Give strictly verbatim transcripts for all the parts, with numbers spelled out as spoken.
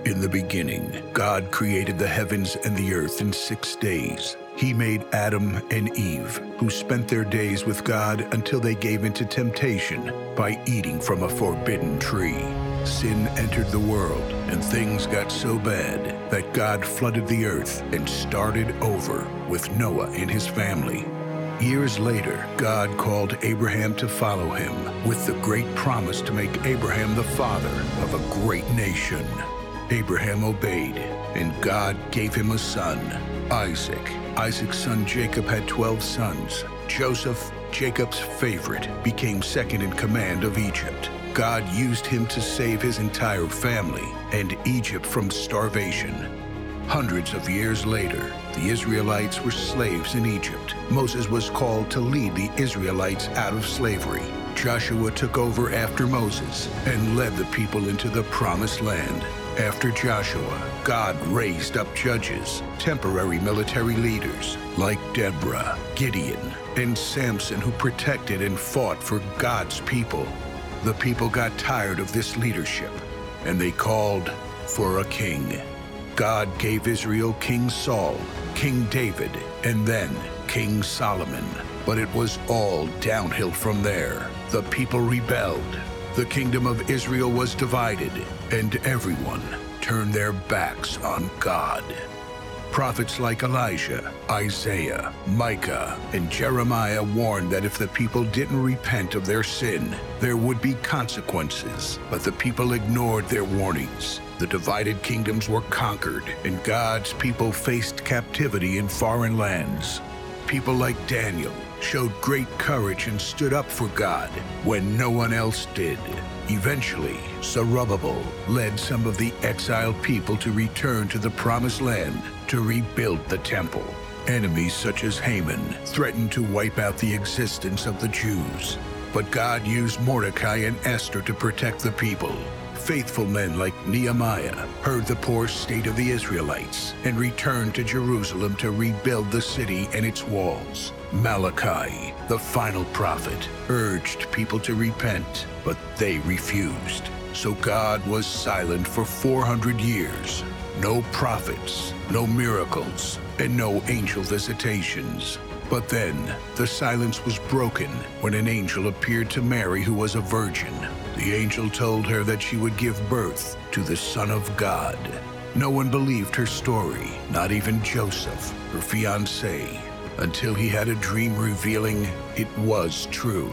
In the beginning, God created the heavens and the earth in six days. He made Adam and Eve, who spent their days with God until they gave into temptation by eating from a forbidden tree. Sin entered the world, and things got so bad that God flooded the earth and started over with Noah and his family. Years later, God called Abraham to follow him with the great promise to make Abraham the father of a great nation. Abraham obeyed, and God gave him a son, Isaac. Isaac's son Jacob had twelve sons. Joseph, Jacob's favorite, became second in command of Egypt. God used him to save his entire family and Egypt from starvation. Hundreds of years later, the Israelites were slaves in Egypt. Moses was called to lead the Israelites out of slavery. Joshua took over after Moses and led the people into the promised land. After Joshua, God raised up judges, temporary military leaders like Deborah, Gideon, and Samson, who protected and fought for God's people. The people got tired of this leadership, and they called for a king. God gave Israel King Saul, King David, and then King Solomon. But it was all downhill from there. The people rebelled. The kingdom of Israel was divided, and everyone turned their backs on God. Prophets like Elijah, Isaiah, Micah, and Jeremiah warned that if the people didn't repent of their sin, there would be consequences. But the people ignored their warnings. The divided kingdoms were conquered, and God's people faced captivity in foreign lands. People like Daniel showed great courage and stood up for God when no one else did. Eventually, Zerubbabel led some of the exiled people to return to the Promised Land to rebuild the temple. Enemies such as Haman threatened to wipe out the existence of the Jews. But God used Mordecai and Esther to protect the people. Faithful men like Nehemiah heard the poor state of the Israelites and returned to Jerusalem to rebuild the city and its walls. Malachi, the final prophet, urged people to repent, but they refused. So God was silent for four hundred years. No prophets, no miracles, and no angel visitations. But then, the silence was broken when an angel appeared to Mary, who was a virgin. The angel told her that she would give birth to the Son of God. No one believed her story, not even Joseph, her fiancé, until he had a dream revealing it was true.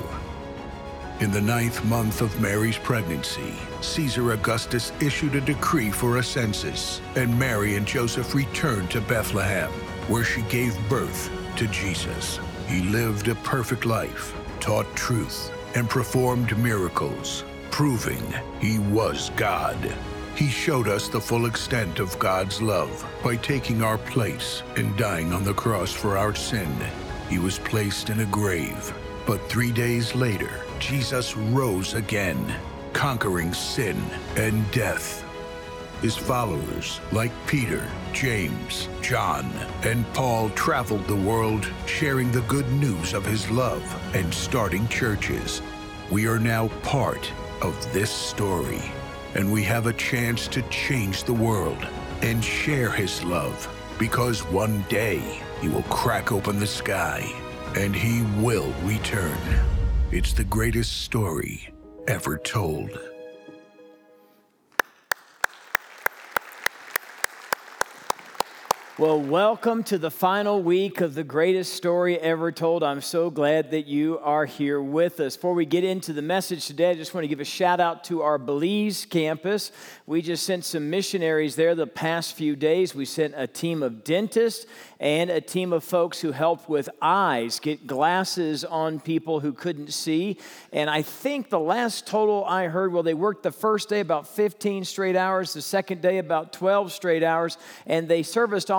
In the ninth month of Mary's pregnancy, Caesar Augustus issued a decree for a census, and Mary and Joseph returned to Bethlehem, where she gave birth to Jesus. He lived a perfect life, taught truth, and performed miracles, proving he was God. He showed us the full extent of God's love by taking our place and dying on the cross for our sin. He was placed in a grave, but three days later, Jesus rose again, conquering sin and death. His followers, like Peter, James, John, and Paul, traveled the world sharing the good news of his love and starting churches. We are now part of this story, and we have a chance to change the world and share his love, because one day he will crack open the sky and he will return. It's the greatest story ever told. Well, welcome to the final week of the greatest story ever told. I'm so glad that you are here with us. Before we get into the message today, I just want to give a shout out to our Belize campus. We just sent some missionaries there the past few days. We sent a team of dentists and a team of folks who helped with eyes, get glasses on people who couldn't see. And I think the last total I heard, well, they worked the first day about fifteen straight hours, the second day about twelve straight hours, and they serviced almost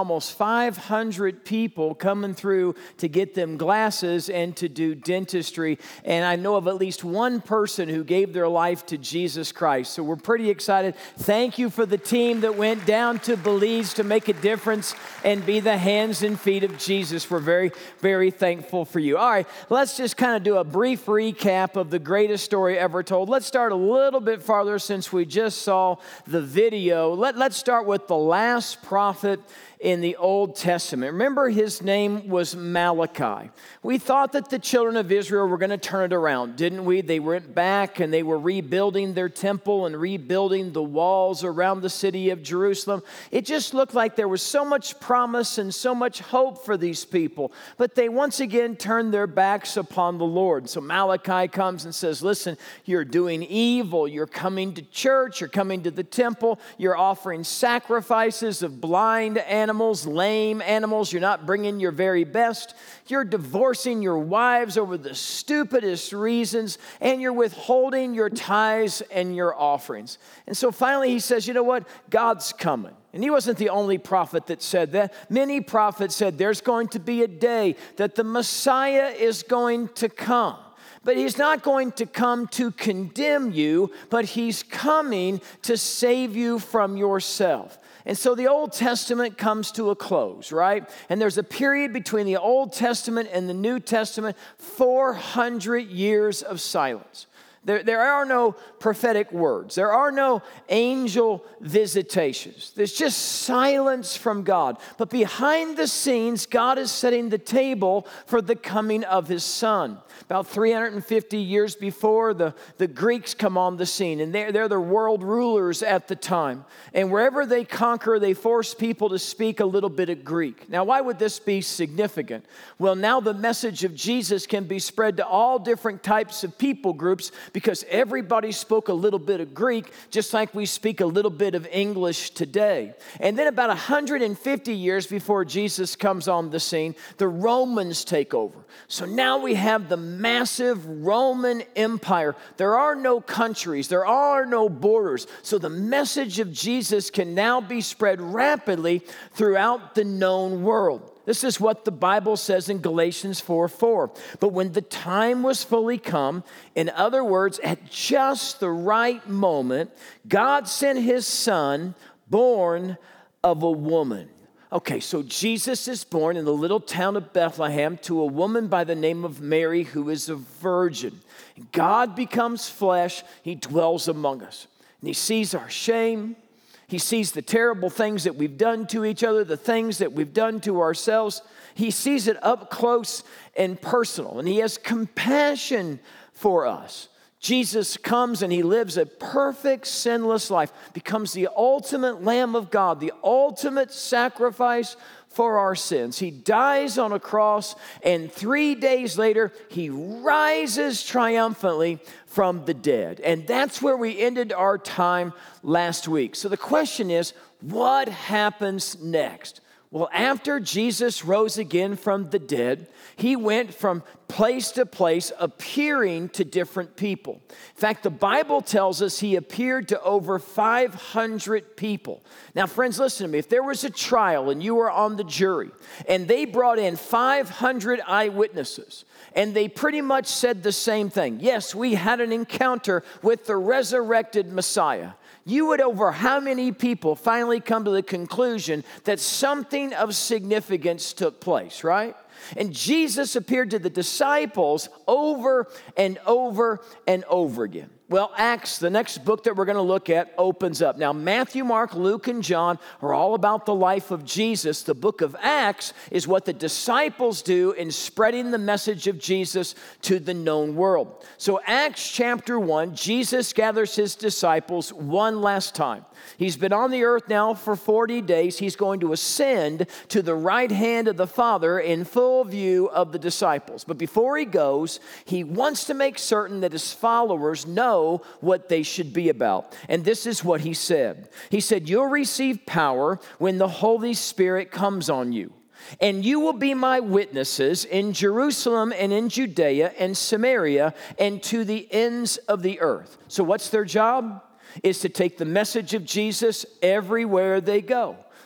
almost five hundred people coming through to get them glasses and to do dentistry. And I know of at least one person who gave their life to Jesus Christ. So we're pretty excited. Thank you for the team that went down to Belize to make a difference and be the hands and feet of Jesus. We're very, very thankful for you. All right, let's just kind of do a brief recap of the greatest story ever told. Let's start a little bit farther since we just saw the video. Let, let's start with the last prophet in the Old Testament. Remember, his name was Malachi. We thought that the children of Israel were going to turn it around, didn't we? They went back and they were rebuilding their temple and rebuilding the walls around the city of Jerusalem. It just looked like there was so much promise and so much hope for these people. But they once again turned their backs upon the Lord. So Malachi comes and says, listen, you're doing evil. You're coming to church. You're coming to the temple. You're offering sacrifices of blind animals. Animals, lame animals. You're not bringing your very best. You're divorcing your wives over the stupidest reasons, and you're withholding your tithes and your offerings. And so finally he says, you know what? God's coming. And he wasn't the only prophet that said that. Many prophets said there's going to be a day that the Messiah is going to come. But he's not going to come to condemn you, but he's coming to save you from yourself. And so the Old Testament comes to a close, right? And there's a period between the Old Testament and the New Testament, four hundred years of silence. There, there are no prophetic words. There are no angel visitations. There's just silence from God. But behind the scenes, God is setting the table for the coming of his Son. About three hundred fifty years before, the, the Greeks come on the scene, and they're, they're the world rulers at the time. And wherever they conquer, they force people to speak a little bit of Greek. Now, why would this be significant? Well, now the message of Jesus can be spread to all different types of people groups because everybody spoke a little bit of Greek, just like we speak a little bit of English today. And then about one hundred fifty years before Jesus comes on the scene, the Romans take over. So now we have the massive Roman Empire. There are no countries. There are no borders. So the message of Jesus can now be spread rapidly throughout the known world. This is what the Bible says in Galatians four four. But when the time was fully come, in other words, at just the right moment, God sent his Son, born of a woman. Okay, so Jesus is born in the little town of Bethlehem to a woman by the name of Mary, who is a virgin. God becomes flesh. He dwells among us. And he sees our shame. He sees the terrible things that we've done to each other, the things that we've done to ourselves. He sees it up close and personal, and he has compassion for us. Jesus comes and he lives a perfect, sinless life, becomes the ultimate Lamb of God, the ultimate sacrifice for our sins. He dies on a cross, and three days later, he rises triumphantly from the dead. And that's where we ended our time last week. So the question is, what happens next? Well, after Jesus rose again from the dead, he went from place to place appearing to different people. In fact, the Bible tells us he appeared to over five hundred people. Now, friends, listen to me. If there was a trial and you were on the jury and they brought in five hundred eyewitnesses and they pretty much said the same thing, yes, we had an encounter with the resurrected Messiah, you would, over how many people, finally come to the conclusion that something of significance took place, right? And Jesus appeared to the disciples over and over and over again. Well, Acts, the next book that we're going to look at, opens up. Now, Matthew, Mark, Luke, and John are all about the life of Jesus. The book of Acts is what the disciples do in spreading the message of Jesus to the known world. So Acts chapter one, Jesus gathers his disciples one last time. He's been on the earth now for forty days. He's going to ascend to the right hand of the Father in full view of the disciples. But before he goes, he wants to make certain that his followers know what they should be about. And this is what he said. He said, "You'll receive power when the Holy Spirit comes on you. And you will be my witnesses in Jerusalem and in Judea and Samaria and to the ends of the earth." So what's their job? Is to take the message of Jesus everywhere they go.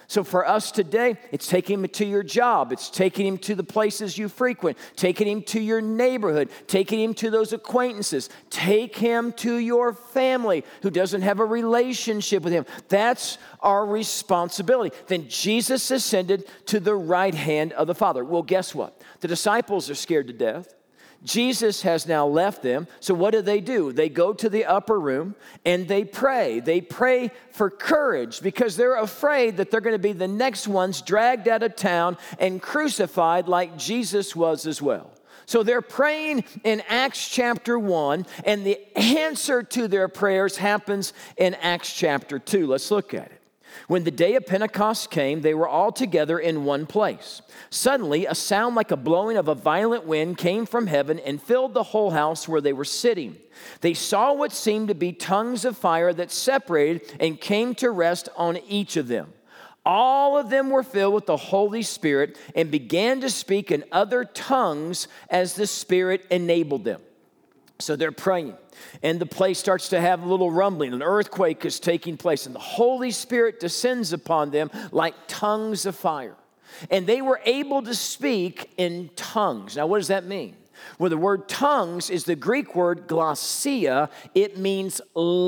So for us today, it's taking him to your job. It's taking him to the places you frequent, taking him to your neighborhood, taking him to those acquaintances. Take him to your family who doesn't have a relationship with him. That's our responsibility. Then Jesus ascended to the right hand of the Father. Well, guess what? The disciples are scared to death. Jesus has now left them. So what do they do? They go to the upper room and they pray. They pray for courage because they're afraid that they're going to be the next ones dragged out of town and crucified like Jesus was as well. So they're praying in Acts chapter one, and the answer to their prayers happens in Acts chapter two. Let's look at it. When the day of Pentecost came, they were all together in one place. Suddenly, a sound like a blowing of a violent wind came from heaven and filled the whole house where they were sitting. They saw what seemed to be tongues of fire that separated and came to rest on each of them. All of them were filled with the Holy Spirit and began to speak in other tongues as the Spirit enabled them. So they're praying, and the place starts to have a little rumbling. An earthquake is taking place, and the Holy Spirit descends upon them like tongues of fire. And they were able to speak in tongues. Now, what does that mean? Well, the word tongues is the Greek word glossia. It means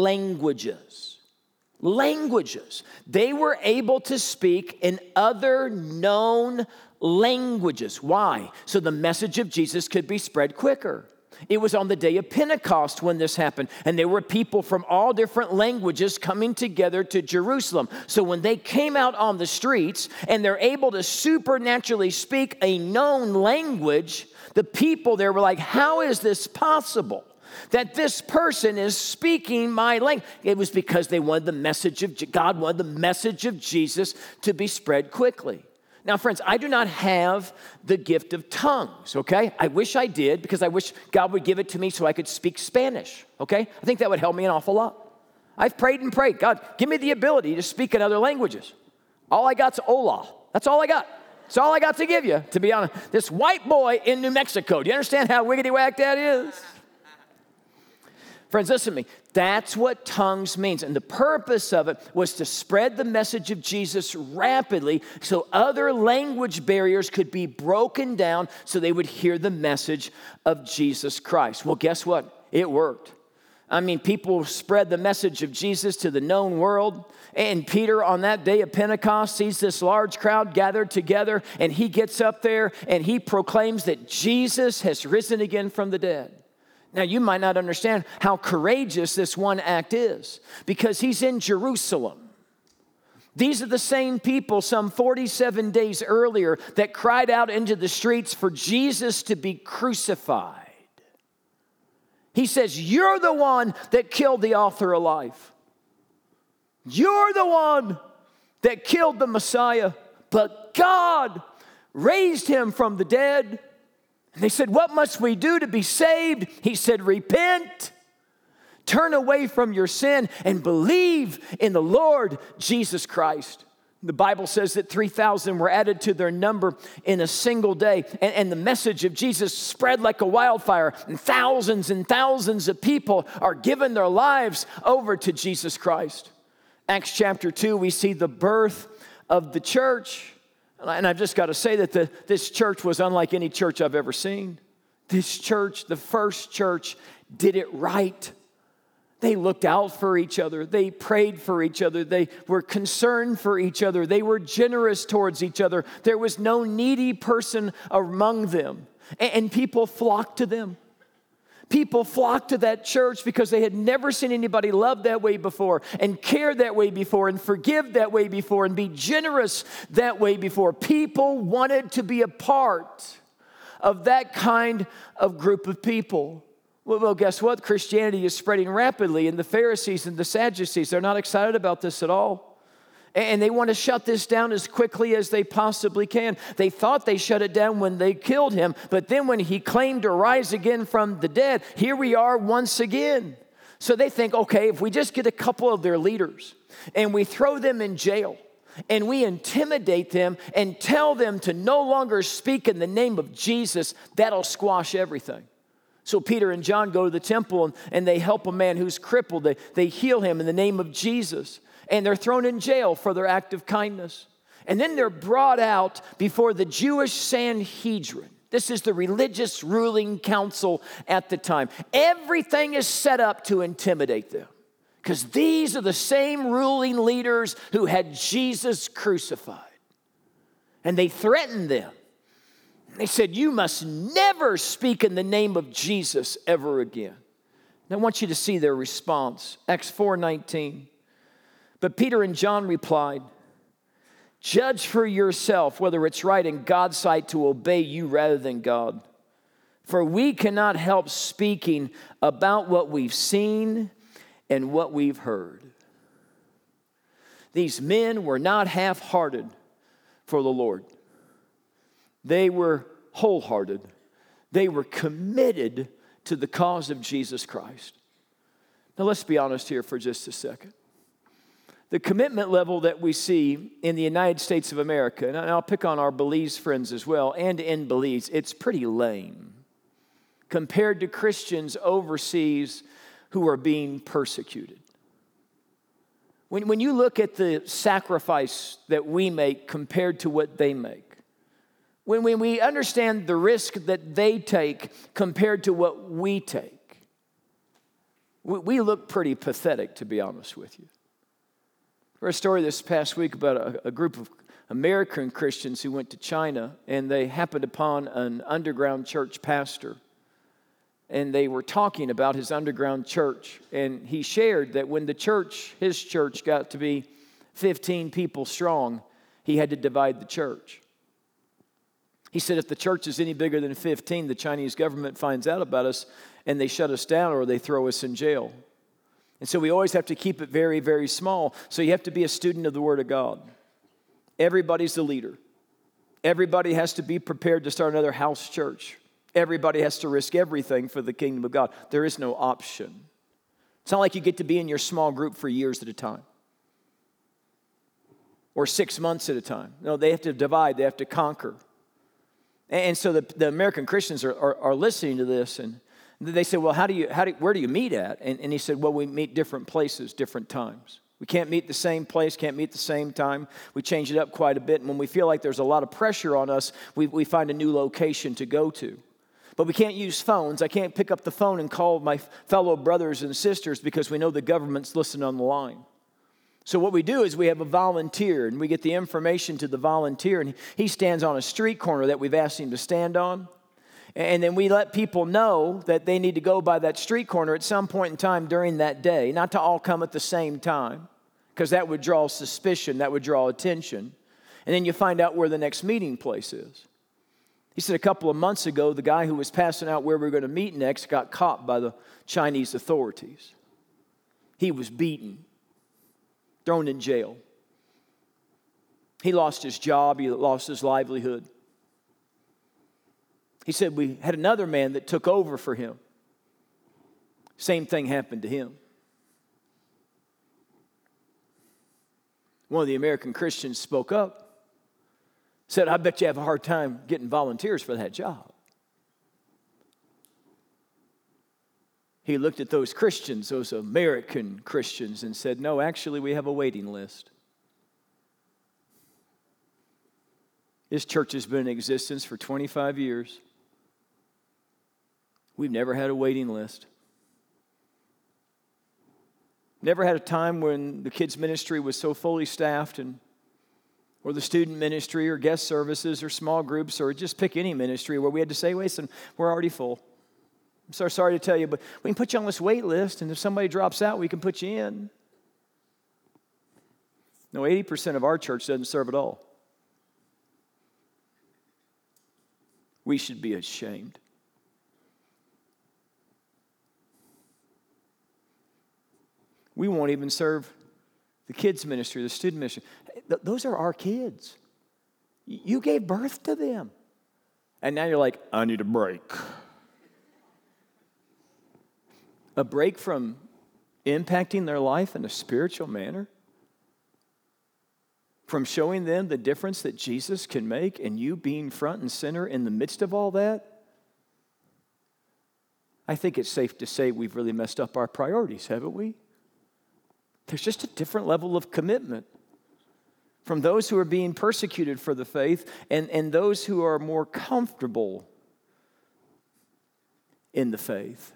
languages. Languages. They were able to speak in other known languages. Why? So the message of Jesus could be spread quicker. It was on the day of Pentecost when this happened, and there were people from all different languages coming together to Jerusalem. So when they came out on the streets and they're able to supernaturally speak a known language, the people there were like, how is this possible? That this person is speaking my language. It was because they wanted the message of God wanted the message of Jesus to be spread quickly. Now, friends, I do not have the gift of tongues, okay? I wish I did because I wish God would give it to me so I could speak Spanish, okay? I think that would help me an awful lot. I've prayed and prayed. God, give me the ability to speak in other languages. All I got's hola. That's all I got. That's all I got to give you, to be honest. This white boy in New Mexico. Do you understand how wiggity-whack that is? Friends, listen to me. That's what tongues means. And the purpose of it was to spread the message of Jesus rapidly so other language barriers could be broken down so they would hear the message of Jesus Christ. Well, guess what? It worked. I mean, people spread the message of Jesus to the known world. And Peter, on that day of Pentecost, sees this large crowd gathered together, and he gets up there and he proclaims that Jesus has risen again from the dead. Now, you might not understand how courageous this one act is because he's in Jerusalem. These are the same people some forty-seven days earlier that cried out into the streets for Jesus to be crucified. He says, you're the one that killed the author of life. You're the one that killed the Messiah, but God raised him from the dead. And they said, what must we do to be saved? He said, repent, turn away from your sin, and believe in the Lord Jesus Christ. The Bible says that three thousand were added to their number in a single day. And, and the message of Jesus spread like a wildfire. And thousands and thousands of people are giving their lives over to Jesus Christ. Acts chapter two, we see the birth of the church. And I've just got to say that the, this church was unlike any church I've ever seen. This church, the first church, did it right. They looked out for each other. They prayed for each other. They were concerned for each other. They were generous towards each other. There was no needy person among them. And, and people flocked to them. People flocked to that church because they had never seen anybody love that way before and care that way before and forgive that way before and be generous that way before. People wanted to be a part of that kind of group of people. Well, well, guess what? Christianity is spreading rapidly, and the Pharisees and the Sadducees, they're not excited about this at all. And they want to shut this down as quickly as they possibly can. They thought they shut it down when they killed him, but then when he claimed to rise again from the dead, here we are once again. So they think, okay, if we just get a couple of their leaders and we throw them in jail and we intimidate them and tell them to no longer speak in the name of Jesus, that'll squash everything. So Peter and John go to the temple and, and they help a man who's crippled. They, they heal him in the name of Jesus. And they're thrown in jail for their act of kindness. And then they're brought out before the Jewish Sanhedrin. This is the religious ruling council at the time. Everything is set up to intimidate them, because these are the same ruling leaders who had Jesus crucified. And they threatened them. They said, you must never speak in the name of Jesus ever again. And I want you to see their response. Acts four nineteen. But Peter and John replied, judge for yourself whether it's right in God's sight to obey you rather than God. For we cannot help speaking about what we've seen and what we've heard. These men were not half-hearted for the Lord. They were wholehearted. They were committed to the cause of Jesus Christ. Now let's be honest here for just a second. The commitment level that we see in the United States of America, and I'll pick on our Belize friends as well, and in Belize, it's pretty lame compared to Christians overseas who are being persecuted. When, when you look at the sacrifice that we make compared to what they make, when, when we understand the risk that they take compared to what we take, we, we look pretty pathetic, to be honest with you. I read a story this past week about a, a group of American Christians who went to China, and they happened upon an underground church pastor. And they were talking about his underground church. And he shared that when the church, his church, got to be fifteen people strong, he had to divide the church. He said if the church is any bigger than fifteen, the Chinese government finds out about us and they shut us down or they throw us in jail. And so we always have to keep it very, very small. So you have to be a student of the Word of God. Everybody's a leader. Everybody has to be prepared to start another house church. Everybody has to risk everything for the kingdom of God. There is no option. It's not like you get to be in your small group for years at a time or six months at a time. No, they have to divide. They have to conquer. And so the, the American Christians are, are, are listening to this, and they said, well, how do you, how do, where do you meet at? And, and he said, well, we meet different places, different times. We can't meet the same place, can't meet the same time. We change it up quite a bit. And when we feel like there's a lot of pressure on us, we, we find a new location to go to. But we can't use phones. I can't pick up the phone and call my fellow brothers and sisters because we know the government's listening on the line. So what we do is we have a volunteer, and we get the information to the volunteer, and he stands on a street corner that we've asked him to stand on. And then we let people know that they need to go by that street corner at some point in time during that day, not to all come at the same time, because that would draw suspicion, that would draw attention. And then you find out where the next meeting place is. He said a couple of months ago, the guy who was passing out where we were going to meet next got caught by the Chinese authorities. He was beaten, thrown in jail. He lost his job, he lost his livelihood. He said we had another man that took over for him. Same thing happened to him. One of the American Christians spoke up, said, I bet you have a hard time getting volunteers for that job. He looked at those Christians, those American Christians, and said, no, actually we have a waiting list. This church has been in existence for twenty-five years. We've never had a waiting list. Never had a time when the kids' ministry was so fully staffed, and or the student ministry or guest services or small groups or just pick any ministry where we had to say, wait, listen, we're already full. I'm so sorry to tell you, but we can put you on this wait list, and if somebody drops out, we can put you in. No, eighty percent of our church doesn't serve at all. We should be ashamed. We won't even serve the kids' ministry, the student ministry. Th- those are our kids. Y- you gave birth to them. And now you're like, I need a break. A break from impacting their life in a spiritual manner? From showing them the difference that Jesus can make and you being front and center in the midst of all that? I think it's safe to say we've really messed up our priorities, haven't we? There's just a different level of commitment. from those who are being persecuted for the faith and, and those who are more comfortable in the faith.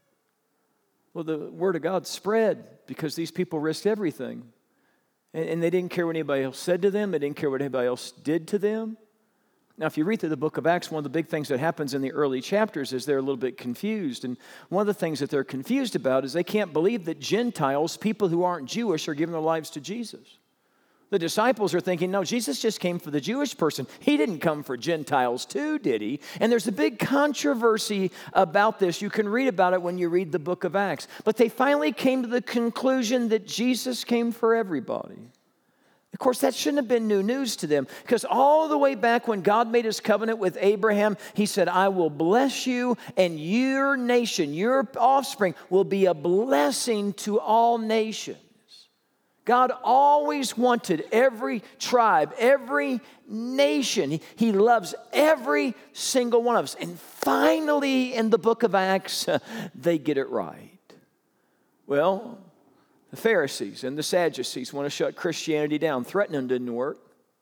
Well, the word of God spread because these people risked everything. And, and they didn't care what anybody else said to them. They didn't care what anybody else did to them. Now, if you read through the book of Acts, one of the big things that happens in the early chapters is they're a little bit confused. And one of the things that they're confused about is they can't believe that Gentiles, people who aren't Jewish, are giving their lives to Jesus. The disciples are thinking, no, Jesus just came for the Jewish person. He didn't come for Gentiles too, did he? And there's a big controversy about this. You can read about it when you read the book of Acts. But they finally came to the conclusion that Jesus came for everybody. Of course, that shouldn't have been new news to them, because all the way back when God made his covenant with Abraham, he said, I will bless you, and your nation, your offspring, will be a blessing to all nations. God always wanted every tribe, every nation. He, he loves every single one of us. And finally, in the book of Acts, uh, they get it right. Well, the Pharisees and the Sadducees want to shut Christianity down. Threatening them didn't work.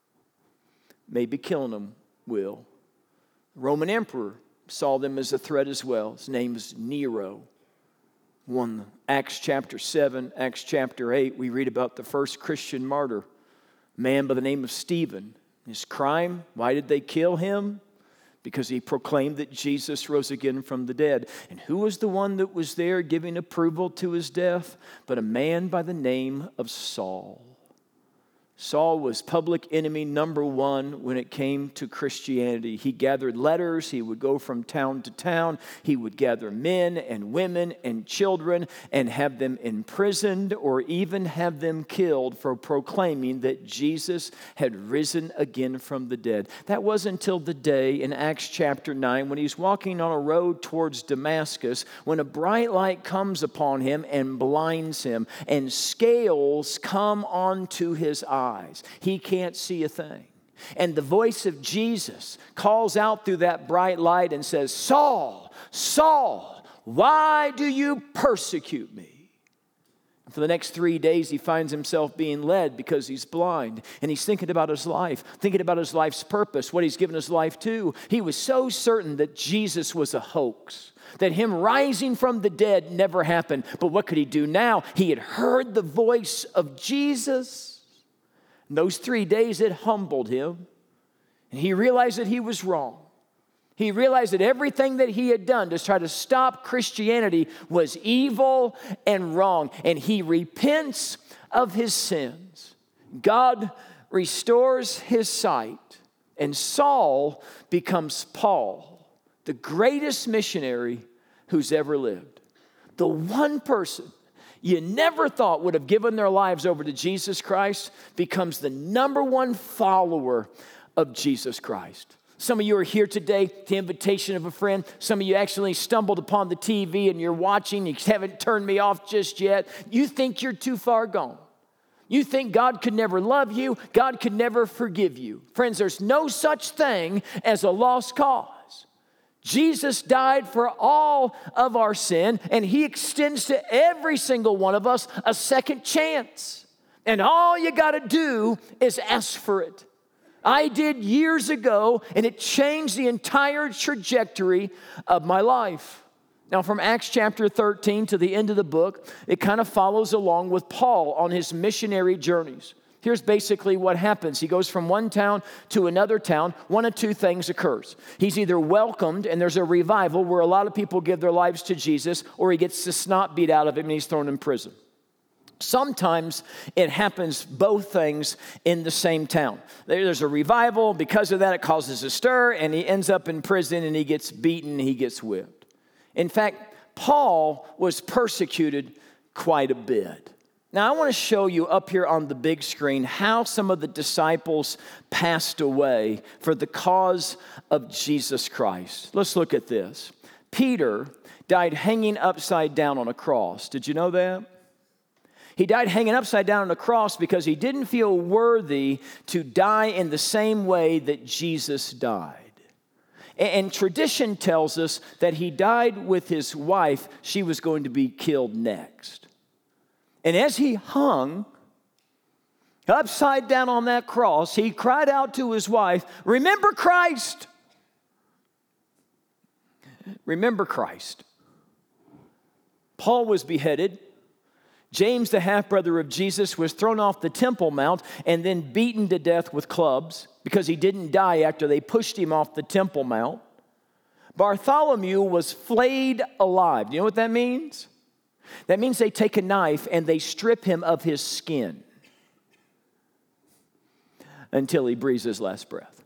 Maybe killing them will. The Roman emperor saw them as a threat as well. His name is Nero. One, Acts chapter seven, Acts chapter eight, we read about the first Christian martyr, a man by the name of Stephen. His crime, why did they kill him? Because he proclaimed that Jesus rose again from the dead. And who was the one that was there giving approval to his death? But a man by the name of Saul. Saul was public enemy number one when it came to Christianity. He gathered letters. He would go from town to town. He would gather men and women and children and have them imprisoned or even have them killed for proclaiming that Jesus had risen again from the dead. That wasn't until the day in Acts chapter nine when he's walking on a road towards Damascus when a bright light comes upon him and blinds him, and scales come onto his eyes. He can't see a thing. And the voice of Jesus calls out through that bright light and says, Saul, Saul, why do you persecute me? And for the next three days, he finds himself being led because he's blind. And he's thinking about his life, thinking about his life's purpose, what he's given his life to. He was so certain that Jesus was a hoax, that him rising from the dead never happened. But what could he do now? He had heard the voice of Jesus. And those three days, it humbled him. And he realized that he was wrong. He realized that everything that he had done to try to stop Christianity was evil and wrong. And he repents of his sins. God restores his sight. And Saul becomes Paul, the greatest missionary who's ever lived. The one person you never thought would have given their lives over to Jesus Christ becomes the number one follower of Jesus Christ. Some of you are here today, the invitation of a friend. Some of you actually stumbled upon the T V and you're watching. You haven't turned me off just yet. You think you're too far gone. You think God could never love you. God could never forgive you. Friends, there's no such thing as a lost cause. Jesus died for all of our sin, and he extends to every single one of us a second chance. And all you got to do is ask for it. I did years ago, and it changed the entire trajectory of my life. Now, from Acts chapter thirteen to the end of the book, it kind of follows along with Paul on his missionary journeys. Here's basically what happens. He goes from one town to another town. One of two things occurs. He's either welcomed, and there's a revival where a lot of people give their lives to Jesus, or he gets the snot beat out of him and he's thrown in prison. Sometimes it happens both things in the same town. There's a revival. Because of that, it causes a stir, and he ends up in prison, and he gets beaten, he gets whipped. In fact, Paul was persecuted quite a bit. Now, I want to show you up here on the big screen how some of the disciples passed away for the cause of Jesus Christ. Let's look at this. Peter died hanging upside down on a cross. Did you know that? He died hanging upside down on a cross because he didn't feel worthy to die in the same way that Jesus died. And tradition tells us that he died with his wife. She was going to be killed next. And as he hung, upside down on that cross, he cried out to his wife, remember Christ. Remember Christ. Paul was beheaded. James, the half-brother of Jesus, was thrown off the Temple Mount and then beaten to death with clubs because he didn't die after they pushed him off the Temple Mount. Bartholomew was flayed alive. Do you know what that means? That means they take a knife and they strip him of his skin until he breathes his last breath.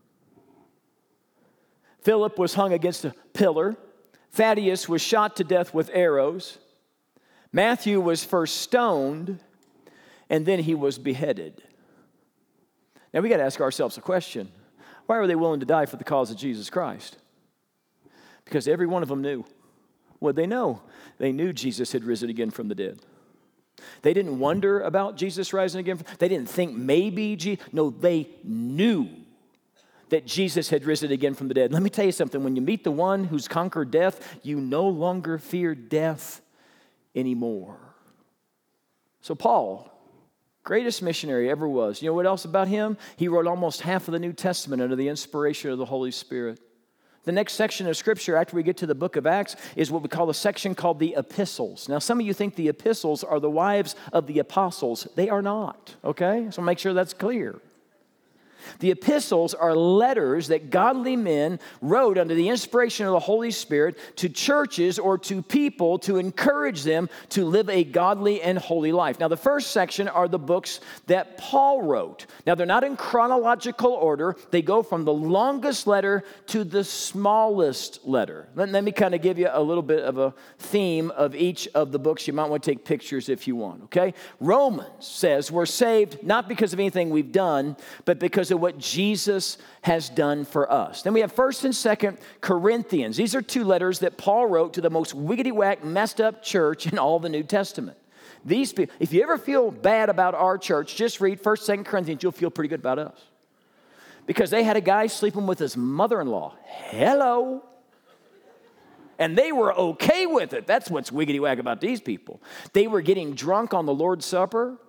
Philip was hung against a pillar. Thaddeus was shot to death with arrows. Matthew was first stoned, and then he was beheaded. Now we got to ask ourselves a question. Why were they willing to die for the cause of Jesus Christ? Because every one of them knew. What did they know? They knew Jesus had risen again from the dead. They didn't wonder about Jesus rising again. They didn't think maybe Jesus. No, they knew that Jesus had risen again from the dead. Let me tell you something. When you meet the one who's conquered death, you no longer fear death anymore. So Paul, greatest missionary ever was. You know what else about him? He wrote almost half of the New Testament under the inspiration of the Holy Spirit. The next section of Scripture after we get to the book of Acts is what we call a section called the epistles. Now, some of you think the epistles are the wives of the apostles. They are not, okay? So make sure that's clear. The epistles are letters that godly men wrote under the inspiration of the Holy Spirit to churches or to people to encourage them to live a godly and holy life. Now, the first section are the books that Paul wrote. Now, they're not in chronological order. They go from the longest letter to the smallest letter. Let, let me kind of give you a little bit of a theme of each of the books. You might want to take pictures if you want, okay? Romans says we're saved not because of anything we've done, but because of what Jesus has done for us. Then we have First and Second Corinthians. These are two letters that Paul wrote to the most wiggity-whack, messed up church in all the New Testament. These people, if you ever feel bad about our church, just read First, Second Corinthians. You'll feel pretty good about us. Because they had a guy sleeping with his mother-in-law. Hello. And they were okay with it. That's what's wiggity-whack about these people. They were getting drunk on the Lord's Supper.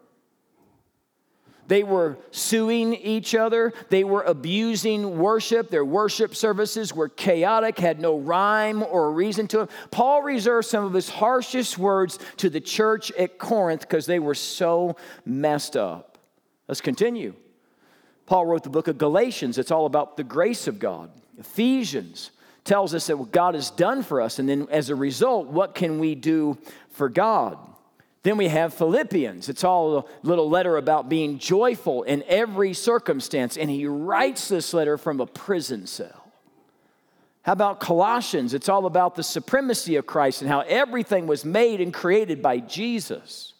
They were suing each other. They were abusing worship. Their worship services were chaotic, had no rhyme or reason to it. Paul reserved some of his harshest words to the church at Corinth because they were so messed up. Let's continue. Paul wrote the book of Galatians. It's all about the grace of God. Ephesians tells us that what God has done for us, and then as a result, what can we do for God? Then we have Philippians. It's all a little letter about being joyful in every circumstance. And he writes this letter from a prison cell. How about Colossians? It's all about the supremacy of Christ and how everything was made and created by Jesus.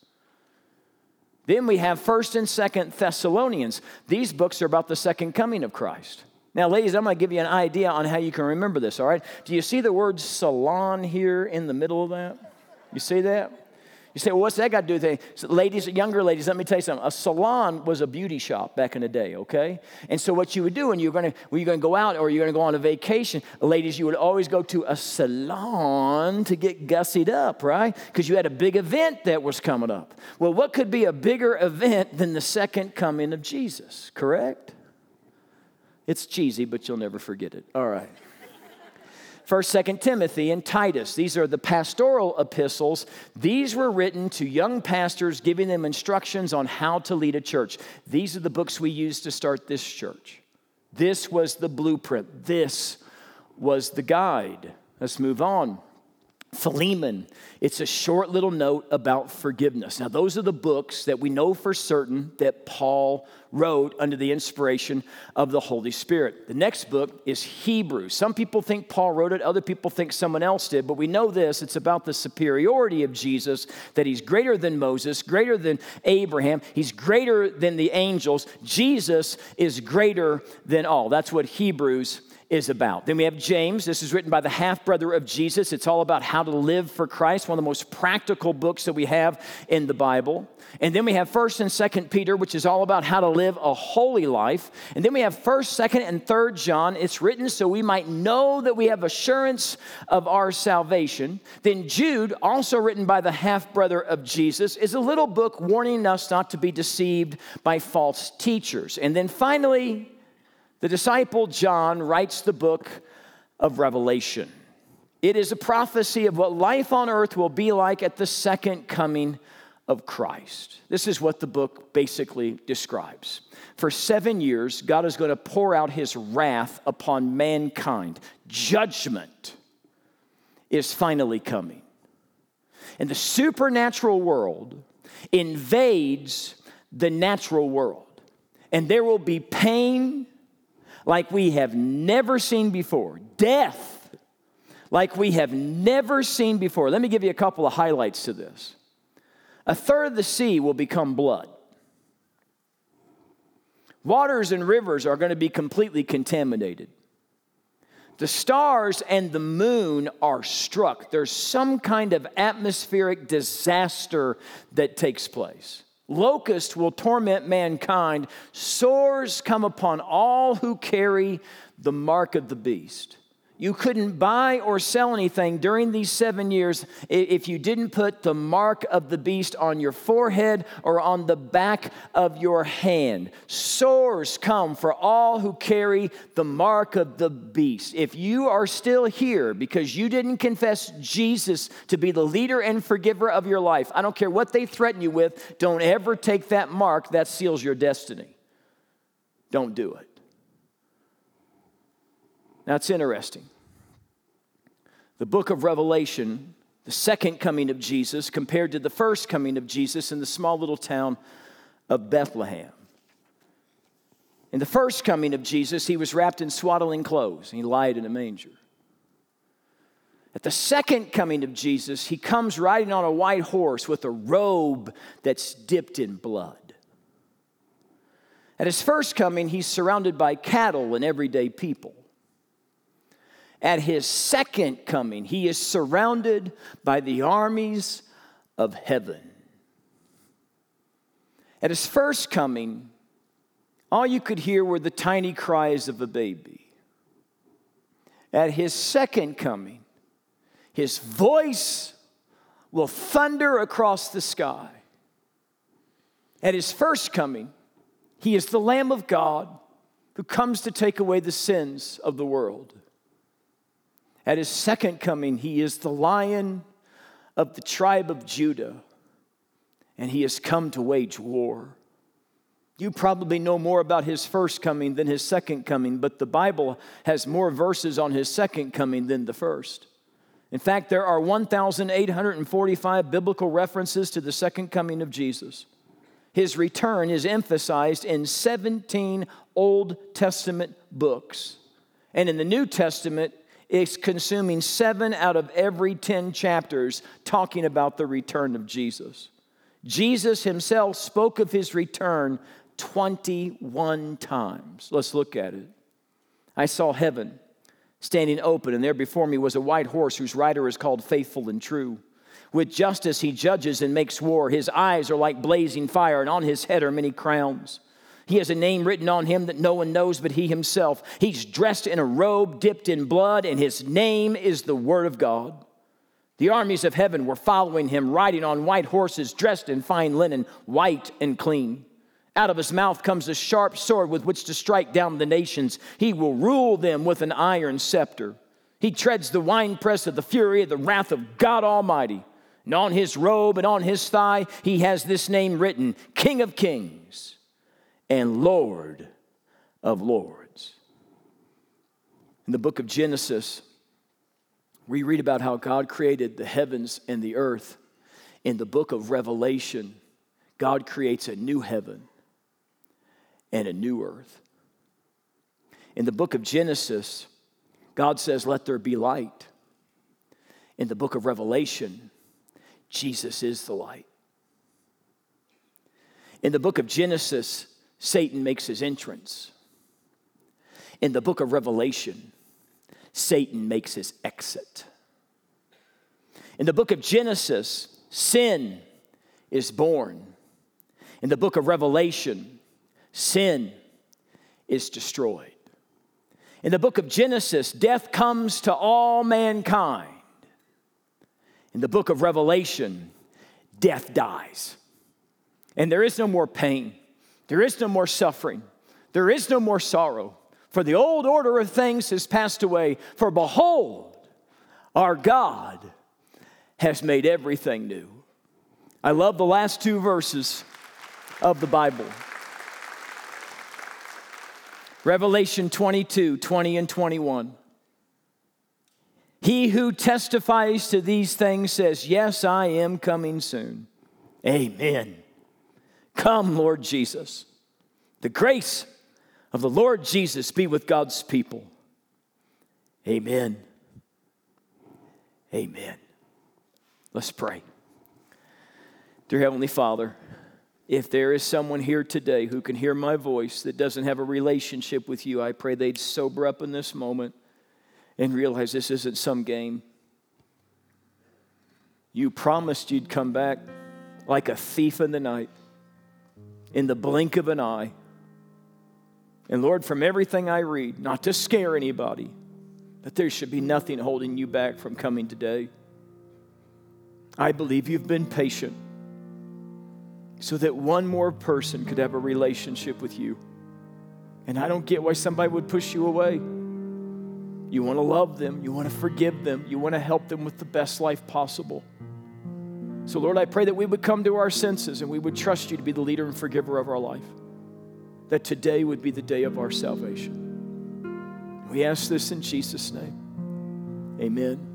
Then we have First and Second Thessalonians. These books are about the second coming of Christ. Now, ladies, I'm going to give you an idea on how you can remember this, all right? Do you see the word salon here in the middle of that? You see that? You say, well, what's that got to do with it? So ladies, younger ladies, let me tell you something. A salon was a beauty shop back in the day, okay? And so what you would do when you're going to when you're going to go out or you're going to go on a vacation, ladies, you would always go to a salon to get gussied up, right? Because you had a big event that was coming up. Well, what could be a bigger event than the second coming of Jesus, correct? It's cheesy, but you'll never forget it. All right. First, Second Timothy, and Titus. These are the pastoral epistles. These were written to young pastors, giving them instructions on how to lead a church. These are the books we used to start this church. This was the blueprint. This was the guide. Let's move on. Philemon. It's a short little note about forgiveness. Now, those are the books that we know for certain that Paul wrote under the inspiration of the Holy Spirit. The next book is Hebrews. Some people think Paul wrote it. Other people think someone else did. But we know this. It's about the superiority of Jesus, that he's greater than Moses, greater than Abraham. He's greater than the angels. Jesus is greater than all. That's what Hebrews is about. Then we have James. This is written by the half-brother of Jesus. It's all about how to live for Christ, one of the most practical books that we have in the Bible. And then we have First and Second Peter, which is all about how to live a holy life. And then we have First, Second, and Third John. It's written so we might know that we have assurance of our salvation. Then Jude, also written by the half-brother of Jesus, is a little book warning us not to be deceived by false teachers. And then finally, the disciple John writes the book of Revelation. It is a prophecy of what life on earth will be like at the second coming of Christ. This is what the book basically describes. For seven years, God is going to pour out his wrath upon mankind. Judgment is finally coming. And the supernatural world invades the natural world. And there will be pain like we have never seen before. Death, like we have never seen before. Let me give you a couple of highlights to this. A third of the sea will become blood. Waters and rivers are going to be completely contaminated. The stars and the moon are struck. There's some kind of atmospheric disaster that takes place. Locusts will torment mankind. Sores come upon all who carry the mark of the beast. You couldn't buy or sell anything during these seven years if you didn't put the mark of the beast on your forehead or on the back of your hand. Sores come for all who carry the mark of the beast. If you are still here because you didn't confess Jesus to be the leader and forgiver of your life, I don't care what they threaten you with, don't ever take that mark. That seals your destiny. Don't do it. Now, it's interesting. The book of Revelation, the second coming of Jesus, compared to the first coming of Jesus in the small little town of Bethlehem. In the first coming of Jesus, he was wrapped in swaddling clothes, and he lied in a manger. At the second coming of Jesus, he comes riding on a white horse with a robe that's dipped in blood. At his first coming, he's surrounded by cattle and everyday people. At his second coming, he is surrounded by the armies of heaven. At his first coming, all you could hear were the tiny cries of a baby. At his second coming, his voice will thunder across the sky. At his first coming, he is the Lamb of God who comes to take away the sins of the world. At his second coming, he is the Lion of the tribe of Judah, and he has come to wage war. You probably know more about his first coming than his second coming, but the Bible has more verses on his second coming than the first. In fact, there are one thousand eight hundred forty-five biblical references to the second coming of Jesus. His return is emphasized in seventeen Old Testament books. And in the New Testament, it's consuming seven out of every ten chapters talking about the return of Jesus. Jesus himself spoke of his return twenty-one times. Let's look at it. I saw heaven standing open, and there before me was a white horse whose rider is called Faithful and True. With justice he judges and makes war. His eyes are like blazing fire, and on his head are many crowns. He has a name written on him that no one knows but he himself. He's dressed in a robe dipped in blood, and his name is the Word of God. The armies of heaven were following him, riding on white horses, dressed in fine linen, white and clean. Out of his mouth comes a sharp sword with which to strike down the nations. He will rule them with an iron scepter. He treads the winepress of the fury of the wrath of God Almighty. And on his robe and on his thigh, he has this name written, King of Kings and Lord of Lords. In the book of Genesis, we read about how God created the heavens and the earth. In the book of Revelation, God creates a new heaven and a new earth. In the book of Genesis, God says, let there be light. In the book of Revelation, Jesus is the light. In the book of Genesis, Satan makes his entrance. In the book of Revelation, Satan makes his exit. In the book of Genesis, sin is born. In the book of Revelation, sin is destroyed. In the book of Genesis, death comes to all mankind. In the book of Revelation, death dies. And there is no more pain. There is no more suffering. There is no more sorrow. For the old order of things has passed away. For behold, our God has made everything new. I love the last two verses of the Bible. Revelation twenty-two, twenty and twenty-one. He who testifies to these things says, yes, I am coming soon. Amen. Come, Lord Jesus. The grace of the Lord Jesus be with God's people. Amen. Amen. Let's pray. Dear Heavenly Father, if there is someone here today who can hear my voice that doesn't have a relationship with you, I pray they'd sober up in this moment and realize this isn't some game. You promised you'd come back like a thief in the night, in the blink of an eye. And Lord, from everything I read, not to scare anybody, but there should be nothing holding you back from coming today. I believe you've been patient so that one more person could have a relationship with you. And I don't get why somebody would push you away. You want to love them. You want to forgive them. You want to help them with the best life possible. So Lord, I pray that we would come to our senses and we would trust you to be the leader and forgiver of our life. That today would be the day of our salvation. We ask this in Jesus' name. Amen.